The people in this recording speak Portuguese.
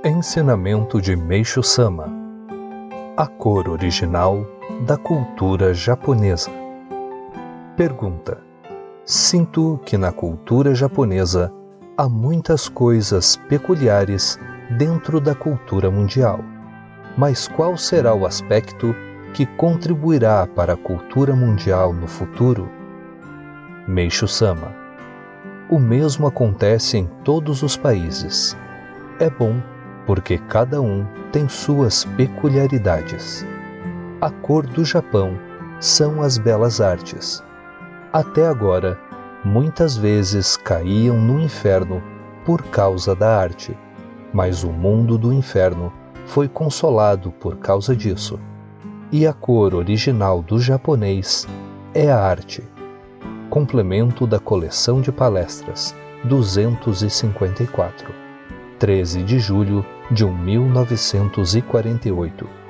Ensinamento de Meishu Sama. A cor original da cultura japonesa. Pergunta: sinto que na cultura japonesa há muitas coisas peculiares dentro da cultura mundial, mas qual será o aspecto que contribuirá para a cultura mundial no futuro? Meishu Sama: o mesmo acontece em todos os países. É bom porque cada um tem suas peculiaridades. A cor do Japão são as belas artes. Até agora, muitas vezes caíam no inferno por causa da arte, mas o mundo do inferno foi consolado por causa disso. E a cor original do japonês é a arte. Complemento da coleção de palestras 254, 13 de julho de 1948.